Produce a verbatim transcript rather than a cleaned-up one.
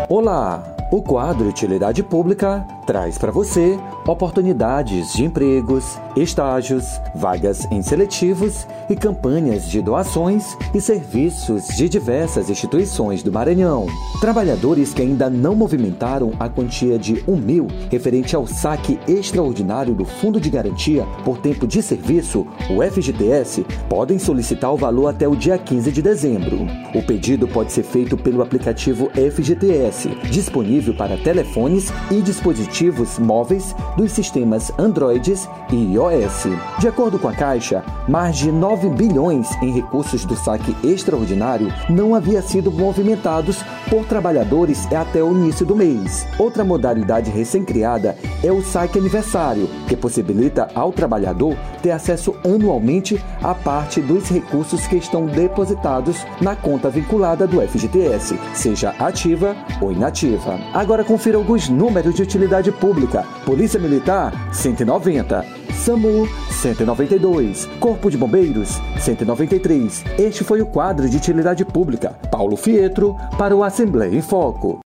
Olá! O quadro Utilidade Pública traz para você oportunidades de empregos, estágios, vagas em seletivos e campanhas de doações e serviços de diversas instituições do Maranhão. Trabalhadores que ainda não movimentaram a quantia de um mil referente ao saque extraordinário do Fundo de Garantia por Tempo de Serviço, o F G T S, podem solicitar o valor até o dia quinze de dezembro. O pedido pode ser feito pelo aplicativo F G T S, disponível para telefones e dispositivos móveis dos sistemas Android e iOS. De acordo com a Caixa, mais de nove bilhões em recursos do saque extraordinário não havia sido movimentados por trabalhadores até o início do mês. Outra modalidade recém-criada é o saque aniversário, que possibilita ao trabalhador ter acesso anualmente a parte dos recursos que estão depositados na conta vinculada do F G T S, seja ativa ou inativa. Agora confira alguns números de utilidade pública. Polícia Militar, cento e noventa. SAMU, cento e noventa e dois. Corpo de Bombeiros, cento e noventa e três. Este foi o quadro de utilidade pública. Paulo Fietro, para o Assembleia em Foco.